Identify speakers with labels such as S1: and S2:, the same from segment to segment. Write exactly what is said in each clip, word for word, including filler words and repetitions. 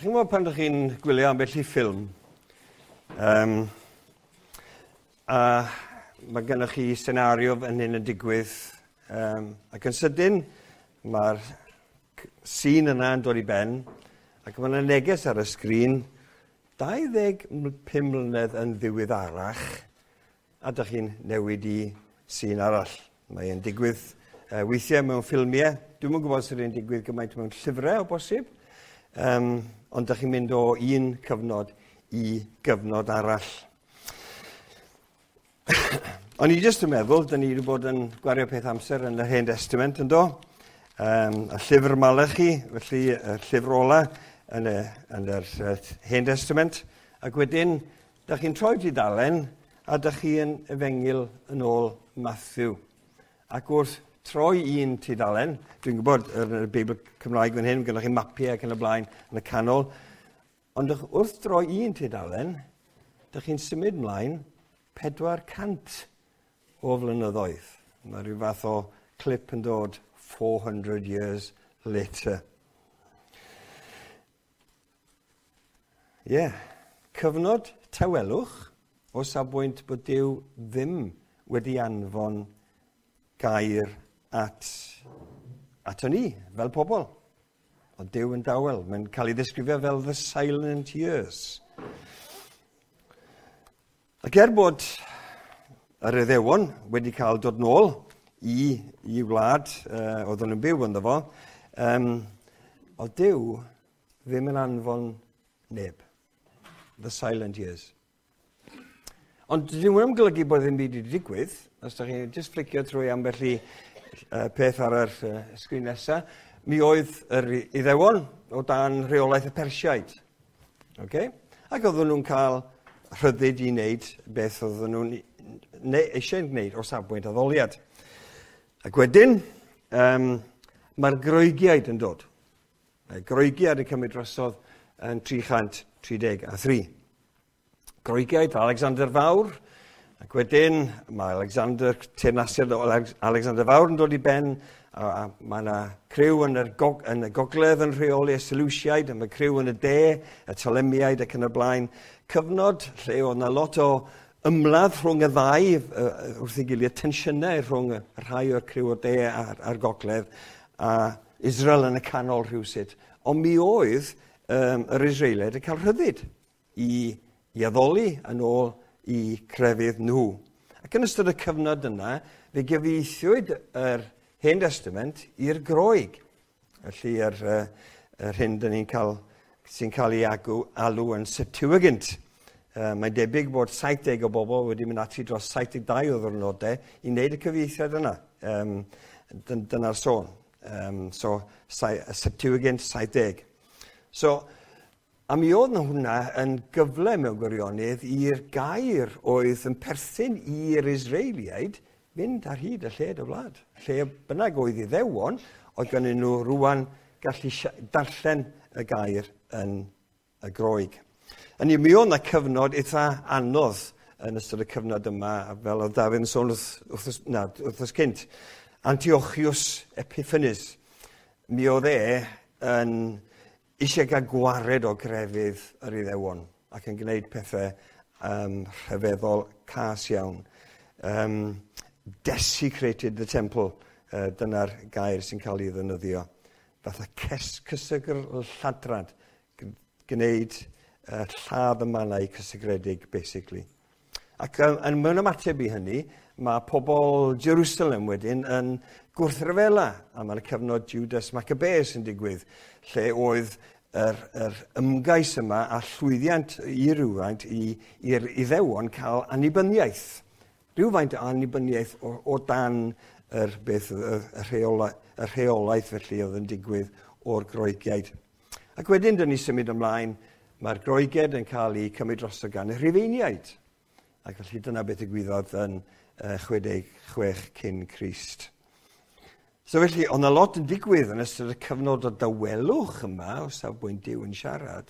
S1: Chi'n gwybod pan ydych chi'n gwylio ambell i ffilm, um, a mae gennych chi senario yn hyn yn digwydd, um, ac yn sydyn mae'r sîn yna yn dod i ben, ac mae yna neges ar y sgrin, dau ddeg pum mlynedd yn ddiweddarach, a ydych chi'n newid i sîn arall. Mae'n digwydd uh, weithiau mewn ffilmiau. Dwi'n yn gwybod sydd yn digwydd gymaint mewn llyfrau o bosib, um, ond ydych chi'n mynd o un cyfnod i gyfnod arall. Ond i jyst yn meddwl, dyn ni wedi bod yn gwario peth amser yn y Hen Testament yn do. Um, y llyfr Malachi, felly y llyfr ola yn y, yn yr uh, Hen Testament. Ac wedyn, ydych chi'n troi tudalen a ydych chi'n efengil yn ôl Matthew. Ac wrth troi un tudalen, dwi'n gwybod yn y Beibl Cymraeg fan hyn, gyda chi mapiau ac yn y blaen yn y canol, ond wrth droi un tudalen, ydych chi'n symud mlaen pedwar cant o flynyddoedd. Mae rhyw fath o clip yn dod four hundred years later. Ie, yeah. Cyfnod tawelwch o safbwynt bod Duw ddim wedi anfon gair at, at ni, fel pobl. O Duw yn dawel. Mae'n cael ei ddisgrifio fel the silent years. Ac er bod yr Iddewon wedi cael dod nôl i, i wlad uh, oedd nhw'n byw ynddo fo, um, o Duw ddim yn anfon neb. The silent years. Ond dwi'n yn golygu bod ddim byd wedi digwydd, os ydych chi'n just flicio trwy ambell i uh, peth ar yr uh, sgrin nesaf, mi oedd yr Iddewon o dan rheolaeth y Persiaid. Okay? Ac oedden nhw'n cael rhyddid i wneud beth oedden nhw'n ne- eisiau gwneud o safbwynt addoliad. Ac wedyn, um, mae'r Groegiaid yn dod. Mae Groegiaid yn cymryd drosodd yn tri chant tri deg a thri. Groegiaid, Alexander Fawr, ac wedyn mae Alexander, teyrnasiad o Alexander Fawr yn dod i ben, a, a mae yna criw yn y, gog, yn y gogledd yn rheoli y Selwsiaid, a mae criw yn y de, y Ptolemiaid ac yn y blaen. Cyfnod lle oedd yna lot o ymladd rhwng y ddau, uh, wrth ei gilydd, tensiynau rhwng y rhai o'r criw o de a'r, a'r gogledd, a Israel yn y canol rhywsut. Ond mi oedd um, yr Israeliaid yn cael rhyddid i i addoli yn ôl i crefydd nhw. Ac yn ystod y cyfnod yna, fe gyfieithwyd yr Hen Testament i'r Groeg. Felly, yr, uh, yr hyn dyn ni'n cael, sy'n cael ei agw, alw yn Septuagint. Uh, Mae'n debyg bod saithdeg o bobl wedi mynd ati dros saithdeg dau o ddwrnodau i wneud y cyfieithiad yna. Um, Dyna'r sôn. Um, so, Septuagint, saithdeg. So, a mi oedd hwnna yn gyfle mewn gwirionedd i'r gair oedd yn perthyn i'r Israeliaid fynd ar hyd y lled y wlad. Lle bynnag oedd Iddewon, oedd gennyn nhw rwan gallu darllen y gair yn y Groeg. Yn mi oedd yna cyfnod eitha anodd yn ystod y cyfnod yma, fel oedd Dafydd yn sôn wrthos cynt. Antiochus Epiphanes. Mi oedd e yn eisiau gael gwared o grefydd yr Iddewon ac yn gwneud pethau um, rhyfeddol cas iawn. Um, desecrated the temple, uh, dyna'r gair sy'n cael ei ddefnyddio. Fatha cysygr lladrad, gwneud uh, lladd y mannau cysygredig, basically. Ac um, yn mewn ymateb i hynny, mae pobl Jerusalem wedyn yn gwrthryfela, a mae'r cyfnod Judas Maccabeus yn digwydd, lle oedd yr, yr ymgais yma a llwyddiant i rywfaint i'r Iddewon cael annibyniaeth. Rhywfaint o annibyniaeth o, o dan yr, beth, y, rheola, y rheolaeth felly oedd yn digwydd o'r Groegiaid. Ac wedyn, dyn ni symud ymlaen, mae'r Groegiaid yn cael ei cymryd drosto gan y Rhufeiniaid. Ac felly dyna beth y gwyddodd yn uh, chwedeg chwech cyn Crist. So felly, ond y lot yn digwydd yn ystod y cyfnod o dawelwch yma, o safbwynt Duw yn siarad,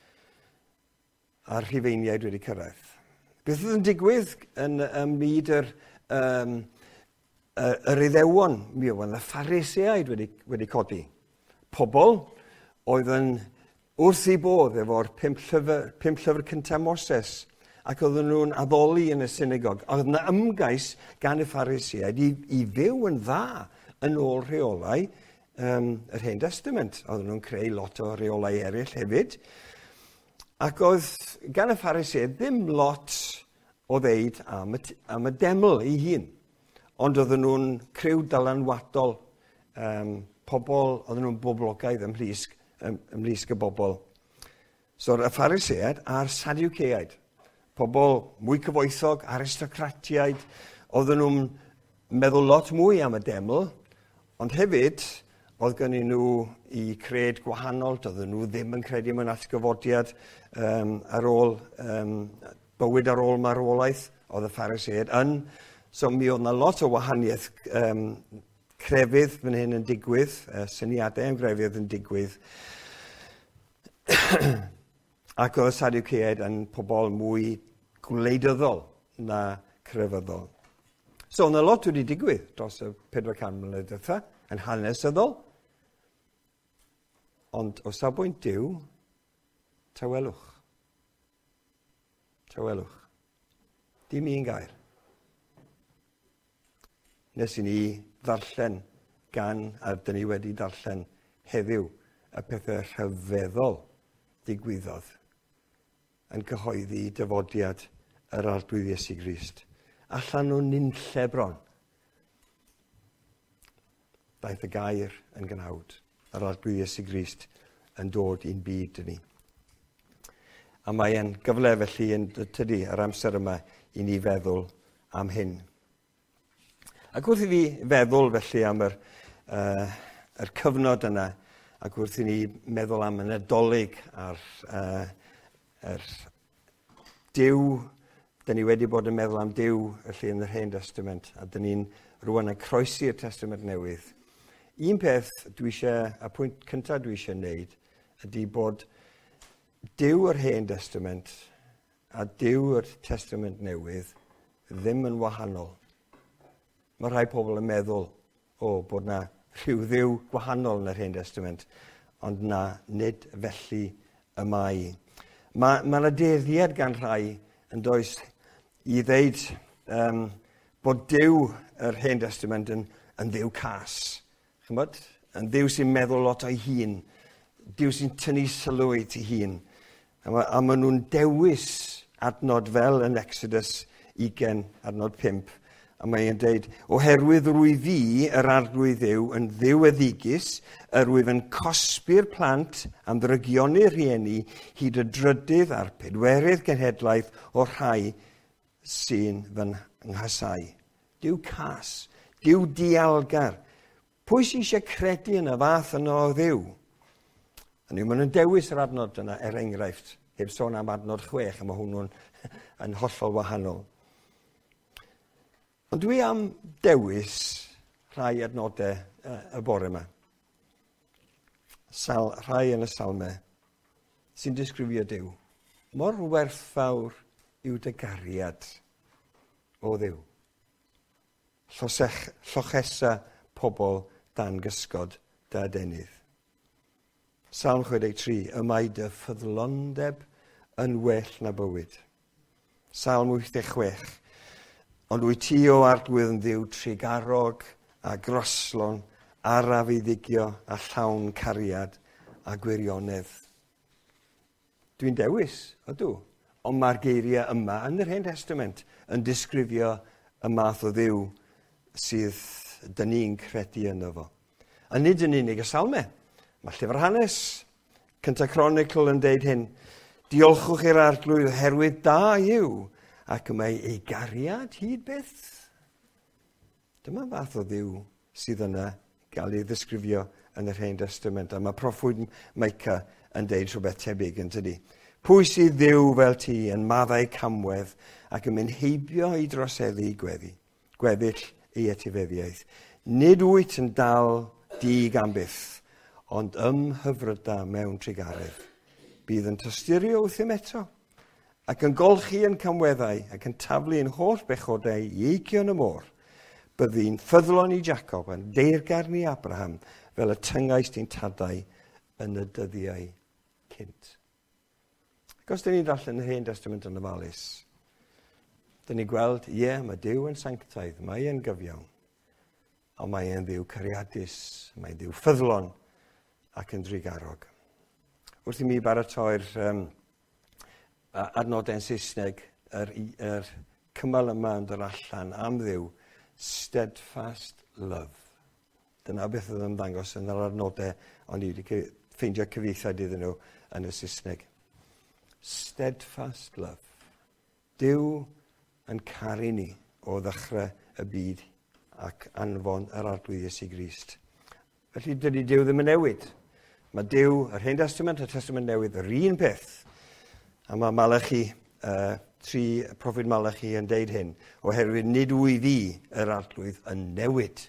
S1: a'r Rhufeiniaid wedi cyrraedd. Beth oedd yn digwydd yn ym myd yr, um, yr Iddewon? Mi oedd y Phariseaid wedi, wedi codi. Pobl oedd yn wrth ei bodd efo'r pimp llyfr, pimp llyfr cyntaf Moses, ac oedden nhw'n addoli yn y synagog. Oedd yna ymgais gan y Pharisiaid i, i fyw yn dda yn ôl rheolau um, yr Hen Testament. Oedden nhw'n creu lot o rheolau eraill hefyd. Ac oedd gan y Pharisiaid ddim lot o ddeud am y, am y deml ei hun. Ond oedden nhw'n criw dylanwadol, um, pobl, oedden nhw'n boblogaidd ymhlysg, ym, ymhlysg y bobl. So, y Pharisiaid a'r Sadduceaid, pobl mwy cyfoethog, aristocratiaid, oedden nhw'n meddwl lot mwy am y deml, ond hefyd, oedd gen nhw i cred gwahanol, oedden nhw ddim yn credu mewn atgyfodiad um, ar ôl, um, bywyd ar ôl marwolaeth, oedd y Pharisiaid yn. So mi oedd yna lot o wahaniaeth um, crefydd fan hyn yn digwydd, uh, syniadau am grefydd yn digwydd. Ac oedd y Sadduceaid yn pobl mwy gwleidyddol na crefyddol. So yna lot wedi digwydd dros y pedwar can mlynedd diwetha, yn hanesyddol. Ond o safbwynt Duw, tawelwch. Tawelwch. Dim un gair. Nes i ni ddarllen gan, a dyn ni wedi darllen heddiw, y pethau rhyfeddol digwyddodd yn cyhoeddi dyfodiad yr arglwydd Iesu Grist. Allan o nunlle bron. Daeth y gair yn gynhawd. Yr arglwydd Iesu Grist yn dod i'n byd ni. A mae e'n gyfle felly yn tydi yr amser yma i ni feddwl am hyn. Ac wrth i fi feddwl felly am yr, uh, yr cyfnod yna, ac wrth i ni meddwl am y Nadolig a'r uh, er Duw, dyn ni wedi bod yn meddwl am Duw felly yn yr Hen Testament, a dyn ni'n rwan yn croesi'r Testament Newydd. Un peth dwi eisiau, a pwynt cyntaf dwi eisiau wneud, ydy bod Duw yr Hen Testament a Duw yr Testament Newydd ddim yn wahanol. Mae rhai pobl yn meddwl, o, bod na rhyw ddiw gwahanol yn yr Hen Testament, ond na, nid felly y mae. Mae ma yna deddiad gan rhai yn does i ddeud um, bod Duw yr Hen Testament yn, yn ddiw cas. Chymod? Yn ddiw sy'n meddwl lot o'i hun. Duw sy'n tynnu sylw i ti hun. A, ma, a maen nhw'n dewis adnod fel yn Exodus ugain, adnod pump. A mae'n dweud, oherwydd rwy fi, yr arglwydd Dduw, yn ddiw eddigus, yr wyf yn cosbi'r plant am ddrygioni rhieni hyd y drydydd a'r pedwerydd genhedlaeth o rhai sy'n fy nghasau. Duw cas, Duw dialgar. Pwy sy'n eisiau credu yn y fath yno o Dduw? Hynny, maen nhw'n dewis yr adnod yna, er enghraifft, heb sôn am adnod chwech, a mae hwnnw'n yn hollol wahanol. Ond dwi am dewis rhai adnodau uh, y bore yma. Sal, rhai yn y salmau sy'n disgrifio Duw. Mor werthfawr yw dy gariad o Dduw. Llosech, llochesa pobl dan gysgod dy adenydd. Salm chwe deg tri, y mae dy ffyddlondeb yn well na bywyd. Salm wyth deg chwech, ond wyt ti o arglwydd yn Dduw trigarog a groslon, araf i ddigio a llawn cariad a gwirionedd. Dwi'n dewis, ydw, ond mae'r geiriau yma yn yr Hen Testament yn disgrifio y math o Dduw sydd dyn ni'n credu yno fo. A nid yn unig y salmau. Mae llyfr hanes, Cynta Chronicle yn deud hyn, diolchwch i'r arglwydd oherwydd da yw, ac mae ei gariad hyd byth. Dyma fath o Dduw sydd yna gael ei ddisgrifio yn yr Hen Testament. A mae proffwyd Meica yn deud rhywbeth tebyg yn tydi. Pwy sydd Dduw fel ti yn maddau camwedd ac yn mynd heibio i droseddu gweddi, gweddill ei etifeddiaeth. Nid wyt yn dal dig am byth, ond ymhyfryda mewn trigaredd. Bydd yn tysturio wrthym eto, ac yn golchi yn camweddau, ac yn taflu yn holl bechodau i eicio yn y môr. Byddi'n ffyddlon i Jacob yn deirgarn i Abraham fel y tyngais di'n tadau yn y dyddiau cynt. Ac os dyn ni'n darllen yr Hen Testament yn ofalus, dyn ni'n gweld, ie, yeah, mae Duw yn sanctaidd, mae e'n gyfiawn, ond mae e'n ddiw cariadus, mae'n ddiw ffyddlon ac yn drigarog. Wrth i mi baratoi'r um, adnodau'n Saesneg, yr, yr cymal yma yn dod allan am ddiw, steadfast love. Dyna beth oedd yn ddangos yn yr adnodau, ond i wedi ffeindio cyfieithiad iddyn nhw yn y Saesneg. Steadfast love. Duw yn caru ni o ddechrau y byd ac anfon yr arglwydd Iesu Grist. Felly dydy Duw ddim yn newid. Mae Duw, yr Hen Testament a'r Testament Newydd, yr un peth. A mae Malachi, uh, tri proffwyd Malachi yn deud hyn, oherwydd nid wyf fi yr arglwydd yn newid.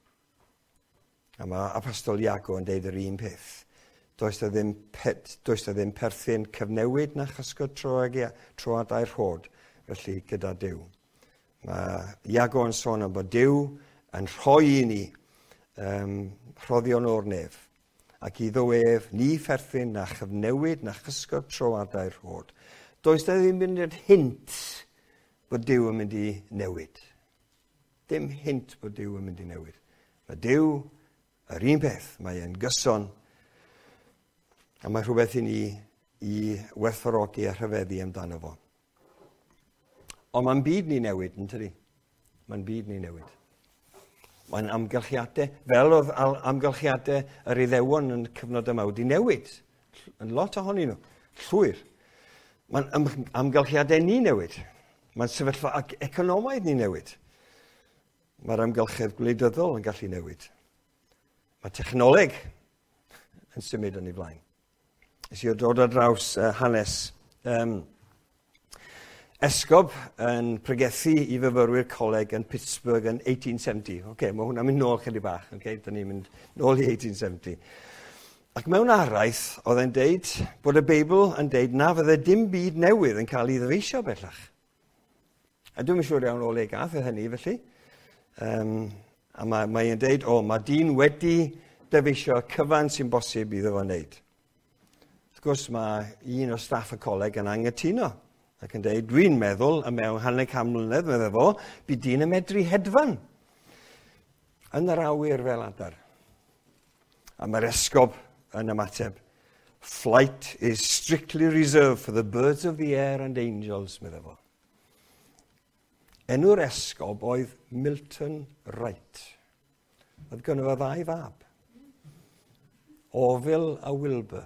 S1: A mae Apostol Iago yn deud yr un peth. Does da ddim, pet, does da ddim perthyn cyfnewid na chysgod tro, tro adair rhod, felly gyda Duw. Mae Iago yn sôn am bod Duw yn rhoi i ni um, rhoddion o'r nef, ac iddo ef ni pherthyn na chyfnewid na chysgod tro adair rhod. Does da ddim yn dweud hint bod Duw yn mynd i newid. Dim hint bod Duw yn mynd i newid. Mae Duw yr un peth, mae e'n gyson, a mae rhywbeth i ni i werthfawrogi a rhyfeddu amdano fo. Ond mae'n byd ni newid, yn tydi? Mae'n byd ni newid. Mae'n amgylchiadau, fel oedd amgylchiadau yr Iddewon yn y cyfnod yma wedi newid. Yn lot ohonyn nhw, llwyr. Mae'n amgylchiadau ni newid. Mae'n sefyllfa economaidd ni newid. Mae'r amgylchedd gwleidyddol yn gallu newid. Mae technoleg yn symud yn ei flaen. Nes i dod ar draws uh, hanes um, esgob yn pregethu i fyfyrwyr coleg yn Pittsburgh yn eighteen seventy. Oce, okay, mae hwnna'n mynd nôl chydig bach. Okay? Da ni'n mynd nôl i eighteen seventy. Ac mewn araith, oedd e'n deud bod y Beibl yn deud na fydde dim byd newydd yn cael ei ddyfeisio bellach. A dwi'n siŵr iawn o le gath y hynny, felly. Um, a mae, mae e'n deud, o, mae dyn wedi dyfeisio cyfan sy'n bosib iddo fo wneud. Wrth gwrs, mae un o staff y coleg yn angytuno ac yn dweud, dwi'n meddwl, y mewn hanner can mlynedd, meddwl fo, bydd dyn yn medru hedfan yn yr awyr fel adar. A mae'r esgob yn ymateb, flight is strictly reserved for the birds of the air and angels, meddwl fo. Enw'r esgob oedd Milton Wright. Oedd gynnu fo ddau fab. Orville a Wilbur.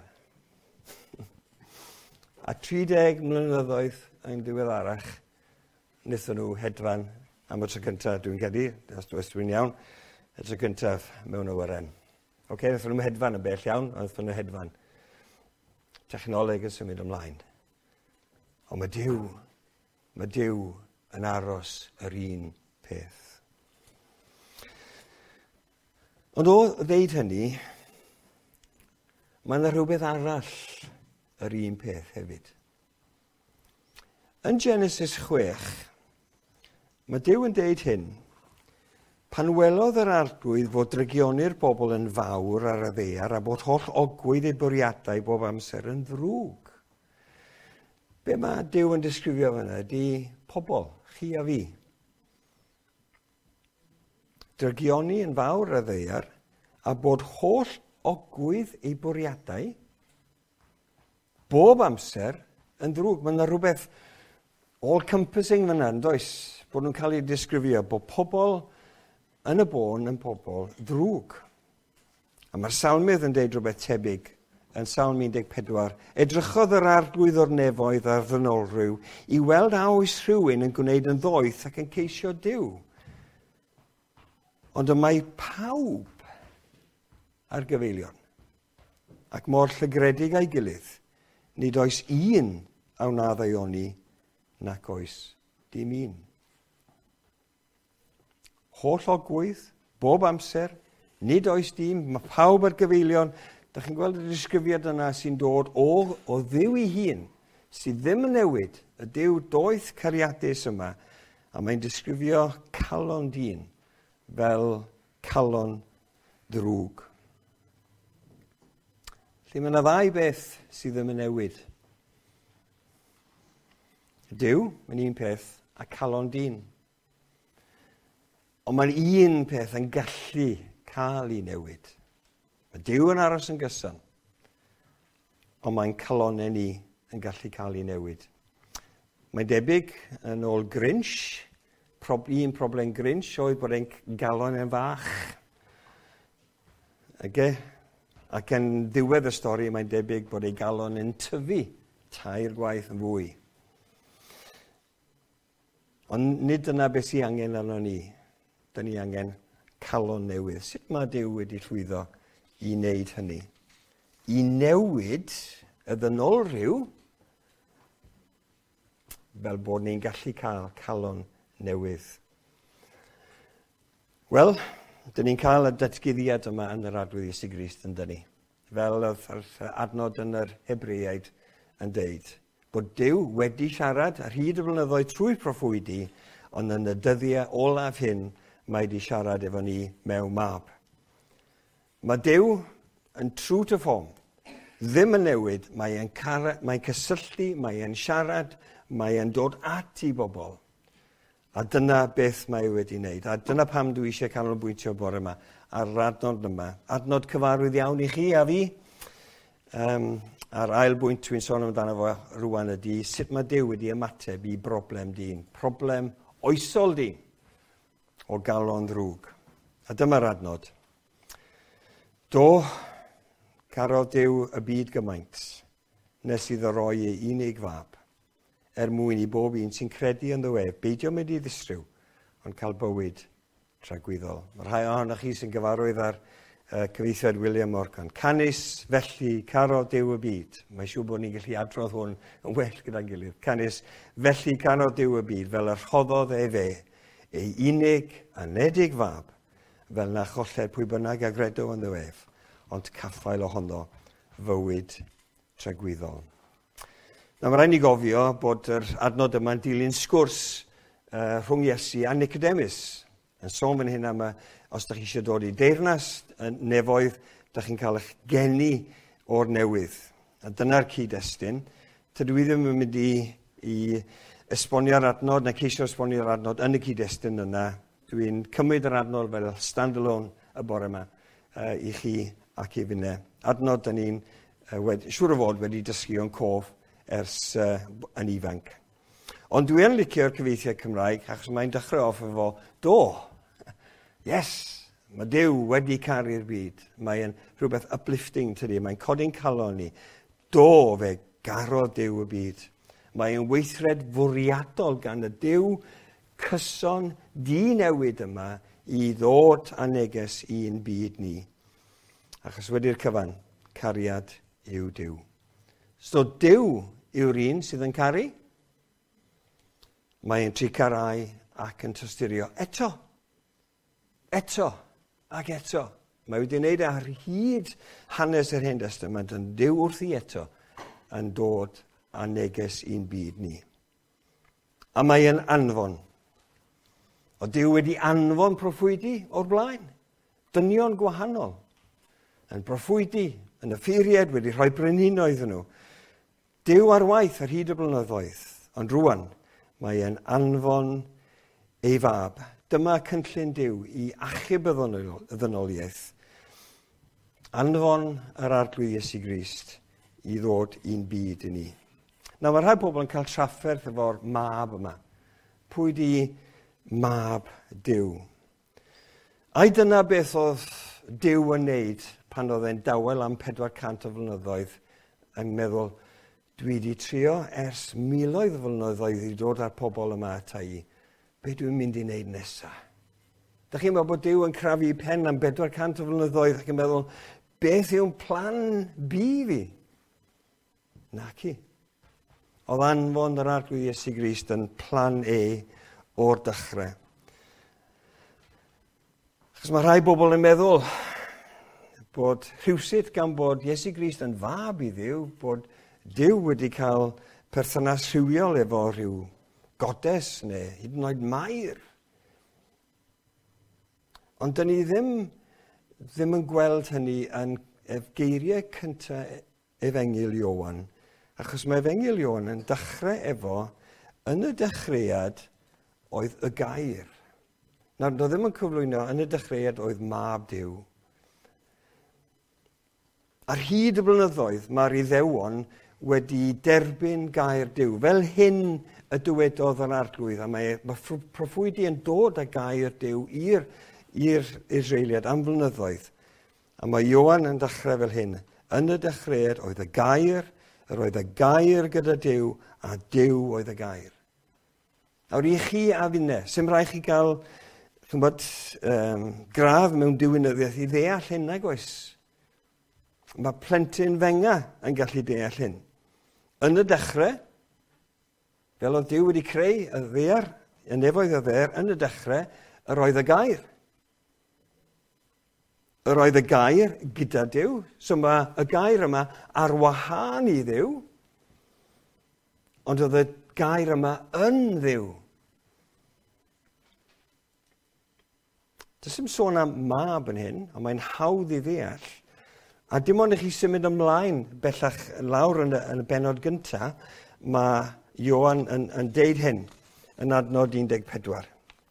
S1: A trideg mlynyddoedd yn diweddarach, wnaethon nhw hedfan am y tro cyntaf, dwi'n credu, os dwi'n iawn, y tro cyntaf mewn awyren. Oce, okay, wnaethon nhw hedfan yn bell iawn, ond wnaethon nhw hedfan. Technoleg yn symud ymlaen. Ond mae Duw, mae Duw yn aros yr un peth. Ond o ddeud hynny, mae yna rhywbeth arall yr un peth hefyd. Yn Genesis chwech, mae Duw yn deud hyn, pan welodd yr arglwydd fod drygionnu'r bobl yn fawr ar y ddaear a bod holl ogwydd eu bwriadau bob amser yn ddrwg. Be mae Duw yn disgrifio fyna ydy pobl, chi a fi. Drygionnu yn fawr ar y ddaear a bod holl ogwydd eu bwriadau bob amser yn ddrwg. Mae yna rhywbeth all-compassing fyna, yn does? Bod nhw'n cael ei disgrifio bod pobl yn y bôn yn pobl ddrwg. A mae'r salmydd yn deud rhywbeth tebyg yn Salm un deg pedwar. Edrychodd yr arglwydd o'r nefoedd a'r ddynolrhyw i weld a oes rhywun yn gwneud yn ddoeth ac yn ceisio Duw. Ond y mae pawb ar gyfeilion ac mor llygredig a'i gilydd, nid oes un a wnadd ei oni nac oes dim un. Holl ogwydd, bob amser, nid oes dim, mae pawb ar gyfeilion. Da chi'n gweld y disgrifiad yna sy'n dod o, o Dduw ei hun, sydd ddim yn newid, y Duw doeth cariadus yma, a mae'n disgrifio calon dyn fel calon ddrwg. Felly mae yna ddau beth sydd ddim yn newid. Duw, mae'n un peth, a calon dyn. Ond mae'n un peth yn gallu cael ei newid. Mae Duw yn aros yn gyson, ond mae'n calonau ni yn gallu cael ei newid. Mae'n debyg yn ôl Grinch, prob, un problem Grinch oedd bod e'n galon yn fach. Age, ac yn ddiwedd y stori, mae'n debyg bod ei galon yn tyfu tair gwaith yn fwy. Ond nid yna beth sy'n angen arno ni. Dyna ni angen calon newydd. Sut mae Duw wedi llwyddo i wneud hynny? I newid y ddynolryw fel bod ni'n gallu cael calon newydd. Wel, dyn ni'n cael y datguddiad yma yn yr arglwydd Iesu Grist yn dyn ni. Fel oedd adnod yn yr Hebreaid yn deud. Bod Duw wedi siarad ar hyd y blynyddoedd trwy'r proffwydi, ond yn y dyddiau olaf hyn, mae wedi siarad efo ni mewn mab. Mae Duw yn true to form, ddim yn newid, mae'n mae cysylltu, mae'n siarad, mae'n dod at i bobl. A dyna beth mae wedi wneud. A dyna pam dwi eisiau canolbwyntio bore yma ar adnod yma. Adnod cyfarwydd iawn i chi a fi. Um, a'r ail bwynt dwi'n sôn amdano fo rwan ydy sut mae Duw wedi ymateb i broblem dyn. Problem oesol dyn o galon ddrwg. A dyma'r adnod. Do, carodd Duw y byd gymaint, nes iddo roi ei unig fab, er mwyn i bob un sy'n credu yn ddywef, beidio mynd i ddistryw, ond cael bywyd tragwyddol. Mae rhai ohonoch chi sy'n gyfarwydd ar uh, cyfeithiad William Morgan. Canis felly carodd Duw y byd. Mae'n siŵr bod ni'n gallu adrodd hwn yn well gyda'n gilydd. Canis felly carodd Duw y byd fel y rhoddodd e fe, ei unig anedig fab, fel na cholled pwy bynnag a gredo yn ddywef, ond caffael ohono fywyd tragwyddol. Na, mae rhaid ni gofio bod yr adnod yma'n dilyn sgwrs uh, rhwng Iesu a Nicodemus. Yn sôn fan hyn am, os ydych chi eisiau dod i deyrnas nefoedd, ydych chi'n cael eich geni o'r newydd. A dyna'r cyd-destun. Tydw i ddim yn mynd i, i esbonio'r adnod, neu ceisio esbonio'r adnod yn y cyd-destun yna. Dwi'n cymryd yr adnod fel stand-alone y bore yma uh, i chi ac i finne. Adnod dyn ni'n uh, wedi, siŵr o fod wedi dysgu o'n cof ers uh, yn ifanc. Ond dwi yn licio'r cyfeithiad Cymraeg, achos mae'n dechrau off efo, do, yes, mae Duw wedi caru'r byd. Mae'n rhywbeth uplifting tydi, mae'n codi'n calon ni. Do, fe garodd Duw y byd. Mae'n weithred fwriadol gan y Duw cyson di-newid yma i ddod a neges i'n byd ni. Achos wedi'r cyfan, cariad yw Duw. So Duw yw'r un sydd yn caru. Mae'n tricarau ac yn tysturio eto, eto ac eto. Mae wedi wneud ar hyd hanes yr Hen Testament yn Duw wrthi eto yn dod a neges i'n byd ni. A mae'n anfon. O Duw wedi anfon proffwydi o'r blaen. Dynion gwahanol. Yn proffwydi, yn y ffeiriad wedi rhoi brenhinoedd yn nhw. Duw ar waith ar hyd y blynyddoedd, ond rwan mae'n anfon ei fab. Dyma cynllun Duw i achub y ddynoliaeth. Anfon yr arglwydd Iesu Grist i ddod i'n byd i ni. Nawr, mae rhai pobl yn cael trafferth efo'r mab yma. Pwy di mab Duw? A dyna beth oedd Duw yn wneud pan oedd e'n dawel am pedwar cant o flynyddoedd yn meddwl, dwi wedi trio ers miloedd o flynyddoedd i dod â'r pobl yma ata i. Be dwi'n mynd i wneud nesaf? Dych chi'n meddwl bod Duw yn crafu pen am bedwar cant o flynyddoedd ac yn meddwl, beth yw'n plan bi fi? Naci. Oedd anfon yr arglwydd Iesu Grist yn plan E o'r dechrau. Achos mae rhai bobl yn meddwl bod rhywsut gan bod Iesu Grist yn fab i Dduw, bod Duw wedi cael perthynas rhywiol efo rhyw godes neu hyd yn oed mair. Ond dyn ni ddim, ddim yn gweld hynny yn, ef geiriau cyntaf Efengil Iowan, achos mae Efengil Iowan yn dechrau efo, yn y dechreuad oedd y gair. Nawr, doedd ddim yn cyflwyno, yn y dechreuad oedd mab Duw. Ar hyd y blynyddoedd, mae'r Iddewon wedi derbyn gair Duw. Fel hyn y dywedodd yr arglwydd, a mae, mae proffwydi yn dod â gair Duw i'r Israeliad am flynyddoedd. A mae Iowan yn dechrau fel hyn. Yn y dechreuad oedd y gair, yr oedd y gair gyda Duw, a Duw oedd y gair. Nawr i chi a finne, sy'n rhaid chi gael chymod, um, graf mewn diwinyddiaeth i ddeall hyn nag oes. Mae plentyn fenga yn gallu deall hyn. Yn y dechrau, fel oedd Duw wedi creu y ddear, y nefoedd y ddear, yn y dechrau, yr oedd y gair. Yr oedd y gair gyda Duw. So mae y gair yma ar wahân i Dduw, ond oedd y gair yma yn Dduw. Does dim sôn am mab yn hyn, ond mae'n hawdd i ddeall. A dim ond i chi symud ymlaen bellach lawr yn y, yn y benod gyntaf, mae Iowan yn, yn deud hyn yn adnod un deg pedwar.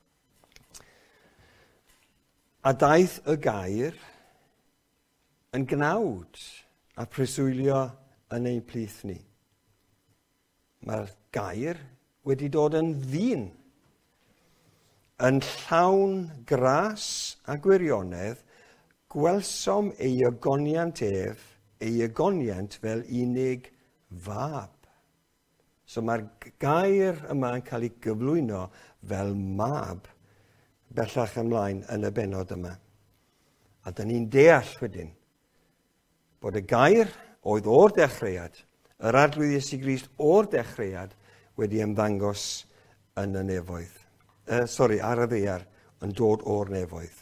S1: A daeth y gair yn gnawd a preswylio yn ein plith ni. Mae'r gair wedi dod yn ddyn, yn llawn gras a gwirionedd, gwelsom ei agoniant ef, ei agoniant fel unig fab. So mae'r gair yma yn cael ei gyflwyno fel mab bellach ymlaen yn y benod yma. A dyn ni'n deall wedyn bod y gair oedd o'r dechreuad, yr arglwydd Iesu Grist o'r dechreuad wedi ymddangos yn y nefoedd. Uh, sorry, ar y ddaear yn dod o'r nefoedd.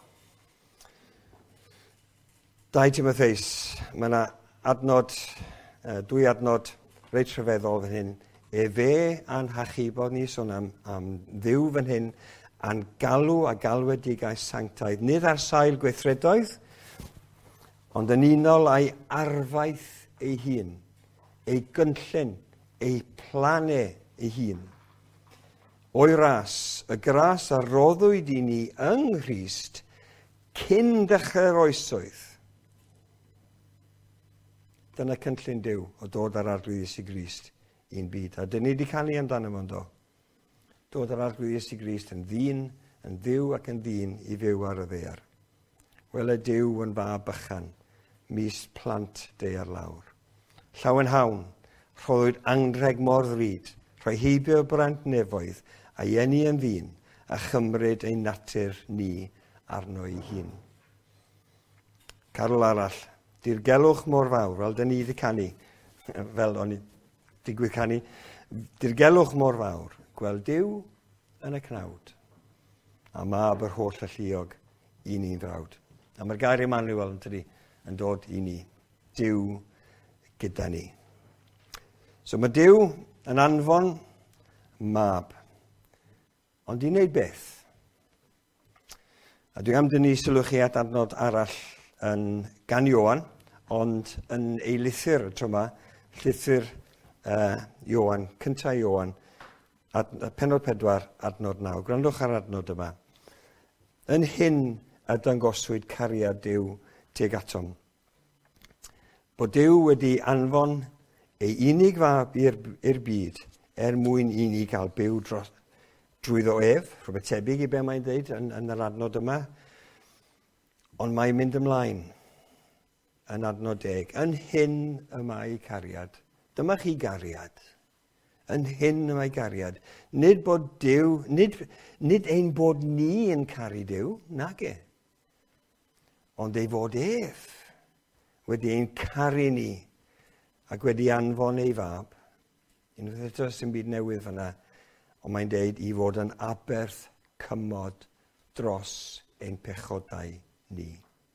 S1: Dau Timotheus, mae yna adnod, uh, dwy adnod reit rhyfeddol fan hyn. E fe a'n hachubodd ni sôn am, am ddiw fan hyn, a'n galw a galwedigaeth sanctaidd, nid ar sail gweithredoedd, ond yn unol a'i arfaith ei hun, ei gynllun, ei planau ei hun. O'i ras, y gras a roddwyd i ni yng Nghrist cyn dechrau'r oesoedd. Dyna cynllun Duw o dod ar arglwydd Iesu Grist i'n byd. A dyn ni wedi canu amdano fo'n do. Dod ar arglwydd Iesu Grist yn ddyn, yn dduw ac yn ddyn i fyw ar y ddaear. Wel y Duw yn fab bychan, mis plant deiar lawr. Llawen hawn, rhoddwyd anrheg mor ddrud, rhoi heibio brant nefoedd, a ienni yn ddyn, a chymryd ein natur ni arno ei hun. Carol arall, dirgelwch mor fawr, fel dyn ni wedi canu, fel o'n i digwydd canu, dirgelwch mor fawr, gweld Duw yn y cnawd, a mab yr holl alluog i ni'n frawd. A mae'r gair Emmanuel yn tydi, yn dod i ni, Duw gyda ni. So mae Duw yn anfon mab, ond i wneud beth. A dwi am dynnu sylwch chi at adnod arall yn gan Iowan, ond yn ei lythyr tro yma, llythyr uh, Iowan, cyntaf Iowan, ad, penod pedwar, adnod naw. Gwrandwch ar adnod yma. Yn hyn a dangoswyd cariad Duw tuag atom. Bod Duw wedi anfon ei unig fab i'r byd er mwyn i ni gael byw dros, drwyddo ef, rhywbeth tebyg i be mae'n dweud yn, yn yr adnod yma. Ond mae'n mynd ymlaen yn adnod deg. Yn hyn y mae cariad. Dyma chi gariad. Yn hyn y mae gariad. Nid bod Duw, nid, nid ein bod ni yn caru Duw, nag e. Ond ei fod ef wedi ein caru ni ac wedi anfon ei fab. Unwaith eto sy'n byd newydd fyna, ond mae'n deud i fod yn aberth cymod dros ein pechodau ni.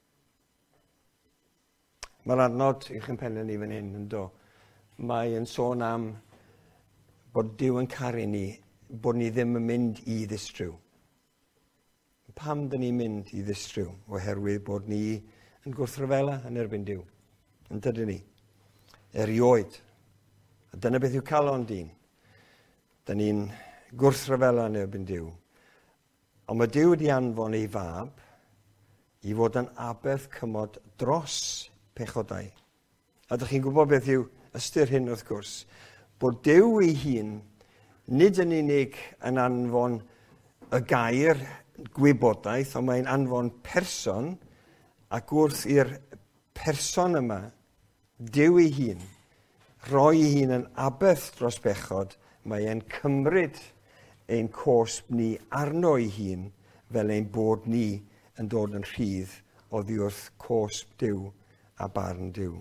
S1: Mae'r adnod i'ch yn penna ni fan hyn yn do. Mae'n sôn am bod Duw yn caru ni, bod ni ddim yn mynd i ddistryw. Pam dyn ni'n mynd i ddistryw? Oherwydd bod ni yn gwrthryfela yn erbyn Duw. Yn dydyn ni. Erioed. A dyna beth yw calon dyn. Da ni'n gwrthryfela yn erbyn Duw. Ond mae Duw wedi anfon ei fab i fod yn aberth cymod dros pechodau. A ydych chi'n gwybod beth yw ystyr hyn wrth gwrs, bod Duw ei hun nid yn unig yn anfon y gair gwybodaeth, ond mae'n anfon person, ac wrth i'r person yma, Duw ei hun, roi ei hun yn aberth dros bechod, mae e'n cymryd ein cosb ni arno ei hun, fel ein bod ni yn dod yn rhydd oddi wrth cosb Duw a barn Duw.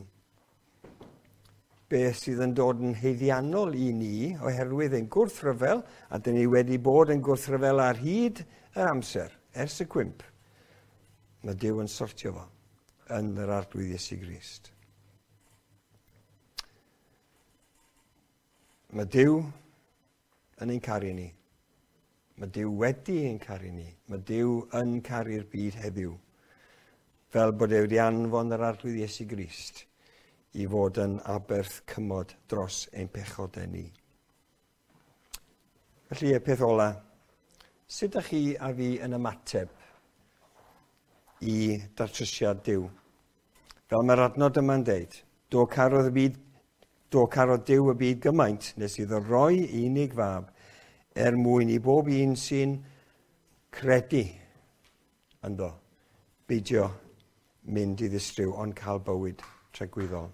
S1: Beth sydd yn dod yn heiddiannol i ni oherwydd ein gwrthryfel, a dyn ni wedi bod yn gwrthryfel ar hyd yr amser, ers y cwymp. Mae Duw yn sortio fo yn yr arglwydd Iesu Grist. Mae Duw yn ein caru ni. Mae Duw wedi ein caru ni. Mae Duw yn caru'r byd heddiw. Fel bod e wedi anfon yr arglwydd Iesu Grist i fod yn aberth cymod dros ein pechodau ni. Felly, y peth ola, sut ydych chi a fi yn ymateb i datrysiad Duw? Fel mae'r adnod yma'n deud, do carodd y byd, do carodd Duw y byd gymaint, nes iddo roi unig fab, er mwyn i bob un sy'n credu ynddo, beidio mynd i ddistryw, ond cael bywyd tregwyddol.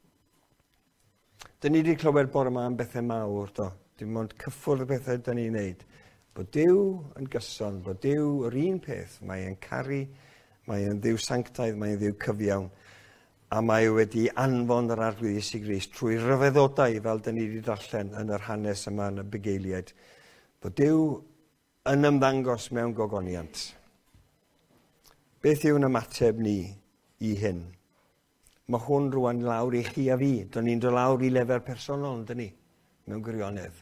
S1: Dyn ni wedi clywed bore yma am bethau mawr, do. Dim ond cyffwrdd bethau dyn ni'n neud. Bod Duw yn gyson, bod Duw yr un peth. Mae e'n caru, mae e'n Dduw sanctaidd, mae e'n Dduw cyfiawn. A mae wedi anfon yr arglwydd Iesu Grist trwy ryfeddodau fel dyn ni wedi darllen yn yr hanes yma yn y bugeiliaid. Bod Duw yn ymddangos mewn gogoniant. Beth yw'n ymateb ni i hyn? Mae hwn rwan lawr i chi a fi. Do'n ni'n dod lawr i lefer personol, dyn ni, mewn gwirionedd.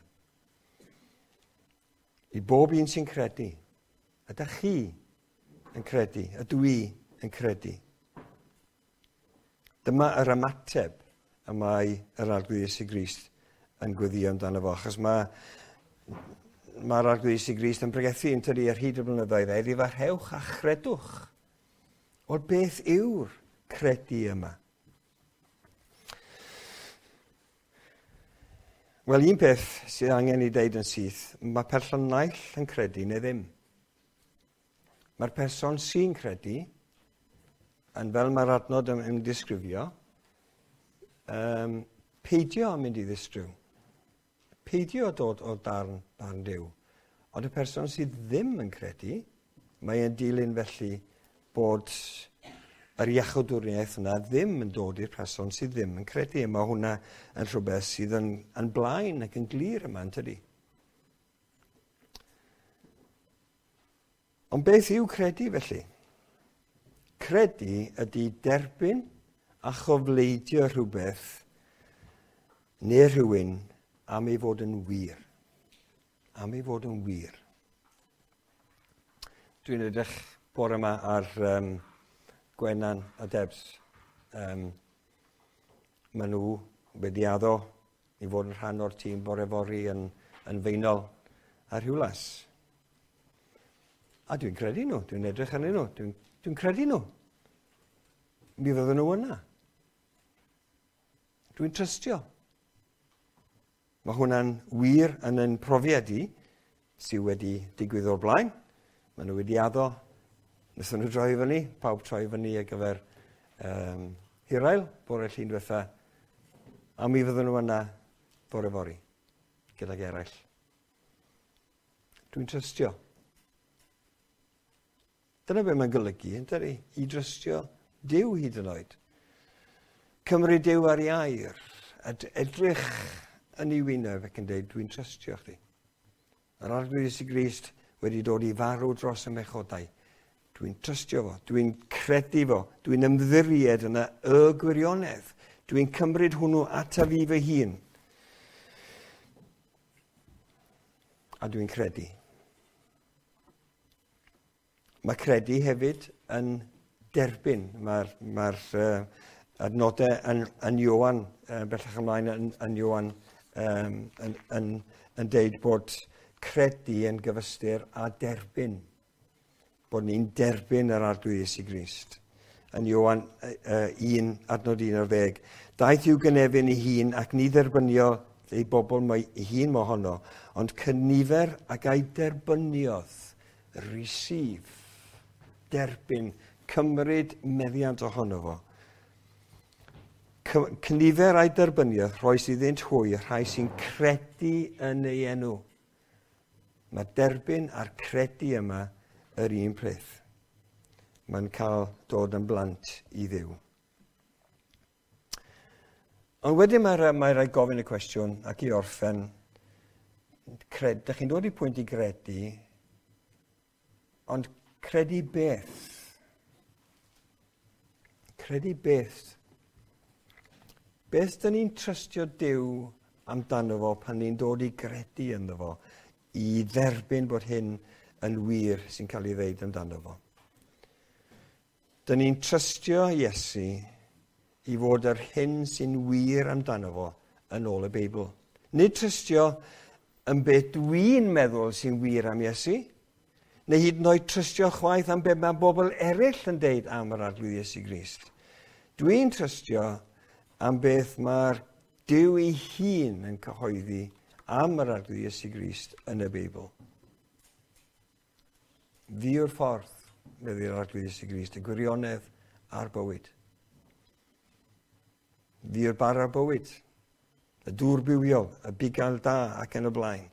S1: I bob un sy'n credu. Ydych chi yn credu? Ydw i yn credu? Dyma yr ymateb y mae yr arglwydd Iesu Grist yn gweddio amdano fo. Achos mae'r ma arglwydd Iesu Grist yn pregethu yn tydi ar hyd y blynyddoedd. Eddi farhewch a chredwch. O beth yw'r credu yma? Wel, un peth sydd angen i ddeud yn syth, mae person naill yn credu neu ddim. Mae'r person sy'n credu, yn fel mae'r adnod yn disgrifio, um, peidio yn mynd i ddistryw. Peidio dod o darn barn Duw. Ond y person sydd ddim yn credu, mae e'n dilyn felly bod yr iachawdwriaeth yna ddim yn dod i'r person sydd ddim yn credu. Mae hwnna yn rhywbeth sydd yn, yn blaen ac yn glir yma yn tydi. Ond beth yw credu felly? Credu ydy derbyn a chofleidio rhywbeth neu rhywun am ei fod yn wir. Am ei fod yn wir. Dwi'n edrych bore yma ar um, Gwenan a Debs. Um, maen nhw wedi addo i fod yn rhan o'r tîm bore fori yn, yn feinol ar Rhiwlas. A dwi'n credu nhw, dwi'n edrych arnyn nhw, dwi'n, dwi'n credu nhw. Mi fydden nhw yna. Dwi'n trystio. Mae hwnna'n wir yn ein profiad i sydd wedi digwydd o'r blaen. Maen nhw wedi addo. Nethon nhw droi fyny, pawb troi fyny ar gyfer um, hirael, bore llun diwetha, a mi fydden nhw yna bore fori, gyda'r eraill. Dwi'n trystio. Dyna be mae'n golygu, yn dydi? I drystio Duw hyd yn oed. Cymryd Duw ar ei air, ed edrych yn ei wyneb ac yn dweud, dwi'n trystio chdi. Yr arglwydd Iesu Grist wedi dod i farw dros y mechodau. Dwi'n trystio fo, dwi'n credu fo, dwi'n ymddiried yna y gwirionedd. Dwi'n cymryd hwnnw ata fi fy hun. A dwi'n credu. Mae credu hefyd yn derbyn. Mae'r ma uh, adnodau yn, yn Iowan, uh, bellach ymlaen yn, yn Iowan, um, yn, yn, yn deud bod credu yn gyfystyr a derbyn. Bod ni'n derbyn yr arglwydd Iesu Grist. Yn Iowan uh, un, adnod un o'r ddeg. Daeth i'w gynefin ei hun ac ni dderbynio ei bobl mae ei hun mohono, ond cynifer ac ei derbyniodd, receive, derbyn, cymryd meddiant ohono fo. Cynifer a'i derbyniodd, rhoi sydd iddynt hwy, rhai sy'n credu yn ei enw. Mae derbyn a'r credu yma yr un peth. Mae'n cael dod yn blant i Dduw. Ond wedyn mae, mae rhaid gofyn y cwestiwn ac i orffen, cred, da chi'n dod i pwynt i gredu, ond credu beth? Credu beth? Beth dyn ni'n trystio Duw amdano fo pan ni'n dod i gredu ynddo fo, i dderbyn bod hyn yn wir sy'n cael ei ddeud amdano fo. Dyn ni'n trystio Iesu i fod yr hyn sy'n wir amdano fo yn ôl y Beibl. Nid trystio yn beth dwi'n meddwl sy'n wir am Iesu, neu hyd yn oed trystio chwaith am beth mae bobl eraill yn deud am yr arglwydd Iesu Grist. Dwi'n trystio am beth mae'r Duw ei hun yn cyhoeddi am yr arglwydd Iesu Grist yn y Beibl. Fi yw'r ffordd, meddi'r arglwydd Iesu Grist, y gwirionedd a'r bywyd. Fi yw'r bar ar bywyd, y dŵr bywiol, y bugail da ac yn y blaen.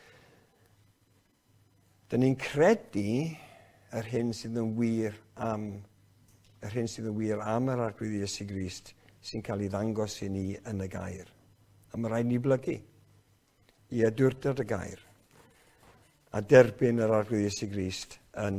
S1: Dyn ni'n credu yr hyn sydd yn wir am yr hyn sydd yn wir am yr arglwydd Iesu Grist sy'n cael ei ddangos i ni yn y gair. A mae rhaid ni blygu i adwrdod y gair a derbyn yr arglwydd Iesu Grist yn,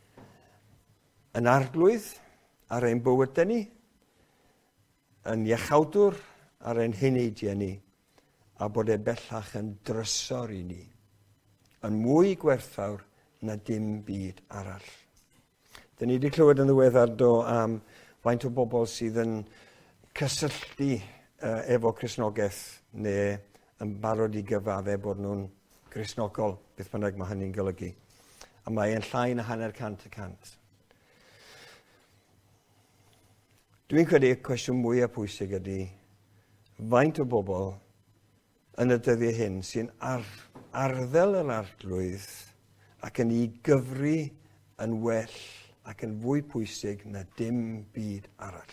S1: yn arglwydd ar ein bywyd ni, yn iechawdwr ar ein heneidiau ni, a bod e bellach yn drysor i ni, yn mwy gwerthfawr na dim byd arall. Dyn ni wedi clywed yn ddiweddar do am faint o bobl sydd yn cysylltu uh, efo Cristnogaeth neu yn barod i gyfadde bod nhw'n Cristnogol, beth bynnag mae hynny'n golygu. A mae e'n llai na hanner cant y cant. Dwi'n credu y cwestiwn mwyaf pwysig ydy faint o bobl yn y dyddiau hyn sy'n ar, arddel yr arglwydd ac yn ei gyfri yn well ac yn fwy pwysig na dim byd arall.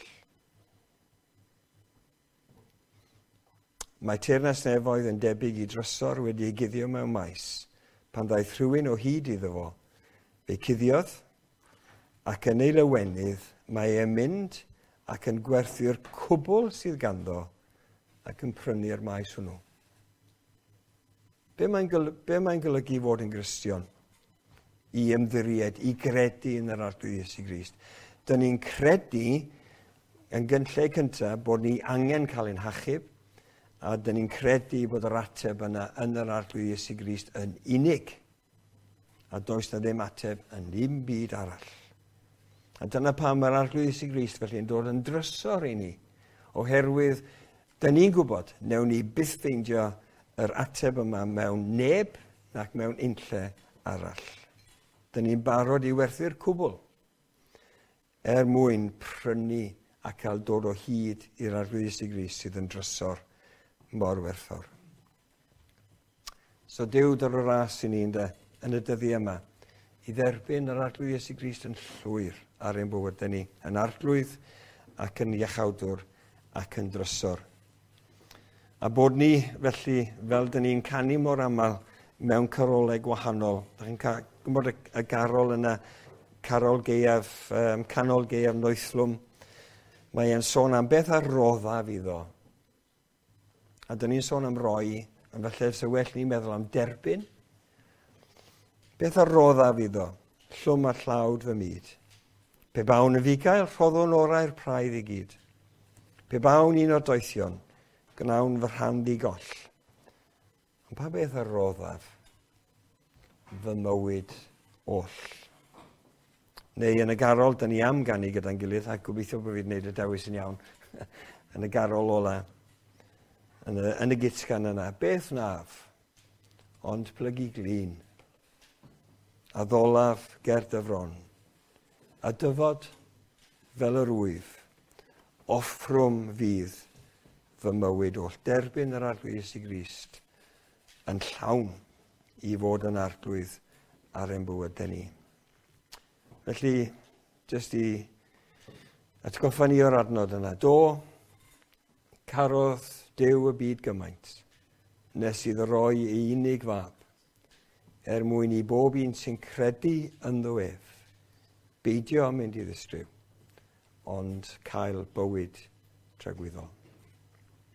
S1: Mae teyrnas nefoedd yn debyg i drysor wedi ei guddio mewn maes pan ddaeth rhywun o hyd iddo fo. Fe cuddiodd ac yn ei lywenydd mae e'n mynd ac yn gwerthu'r cwbl sydd ganddo ac yn prynu'r maes hwnnw. Be mae'n golygu, be mae'n golygu fod yn Gristion? I ymddiried, i gredu yn yr arglwydd Iesu Grist. Dyn ni'n credu yn gynlle cyntaf bod ni angen cael ein hachub a dyn ni'n credu bod yr ateb yna yn yr arglwydd Iesu Grist yn unig. A does na ddim ateb yn ddim byd arall. A dyna pam mae'r arglwydd Iesu Grist felly yn dod yn drysor i ni. Oherwydd, dyn ni'n gwybod, newn ni byth ffeindio yr ateb yma mewn neb nac mewn unlle arall. Dyn ni'n barod i werthu'r cwbl er mwyn prynu a cael dod o hyd i'r arglwydd Iesu Grist sydd yn drysor mor werthfawr. So Duw dod o ras i ni yn y dyddiau yma i dderbyn yr arglwydd Iesu Grist yn llwyr ar ein bywyd ni, yn arglwydd ac yn iechawdwr ac yn drysor. A bod ni, felly, fel dyn ni'n canu mor aml mewn carolau gwahanol. Da chi'n gwybod y garol yna, carol geiaf, um, canol geiaf noethlwm. Mae e'n sôn am beth ar roddaf iddo. A dyn ni'n sôn am roi, ond felly se well ni'n meddwl am derbyn. Beth ar roddaf iddo, llwm a llawd fy myd. Pe bawn y fugail, rhoddwn orau'r praidd i gyd. Pe bawn un o'r doethion, gnawn fy rhan goll. Ond pa beth ar roddaf? Fy mywyd oll. Neu yn y garol, da ni am ganu gyda'n gilydd, a gobeithio bod fi'n gwneud y dewis yn iawn. Yn y garol ola, yn y, yn y gitgan yna, beth naf, ond plygu glin, a ddolaf ger dyfron, a dyfod fel yr wyf, offrwm fydd fy mywyd oll derbyn yr arglwys i Grist, yn llawn i fod yn arglwydd ar ein bywydau ni. Felly, jyst i atgoffa ni o'r adnod yna. Do, carodd Duw y byd gymaint, nes iddo roi ei unig fab, er mwyn i bob un sy'n credu ynddo ef, beidio mynd i ddistryw, ond cael bywyd tragwyddol.